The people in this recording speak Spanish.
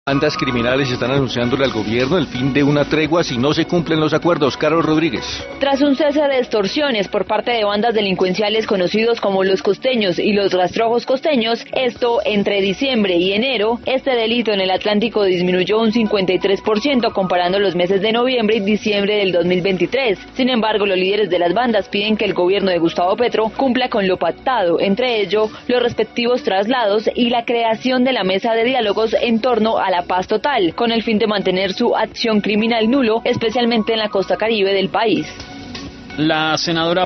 Bandas criminales están anunciándole al gobierno el fin de una tregua si no se cumplen los acuerdos. Carlos Rodríguez. Tras un cese de extorsiones por parte de bandas delincuenciales conocidos como los costeños y los rastrojos costeños, esto entre diciembre y enero, este delito en el Atlántico disminuyó un 53% comparando los meses de noviembre y diciembre del 2023. Sin embargo, los líderes de las bandas piden que el gobierno de Gustavo Petro cumpla con lo pactado, entre ello los respectivos traslados y la creación de la mesa de diálogos en torno a la paz total, con el fin de mantener su acción criminal nulo, especialmente en la costa caribe del país. La senadora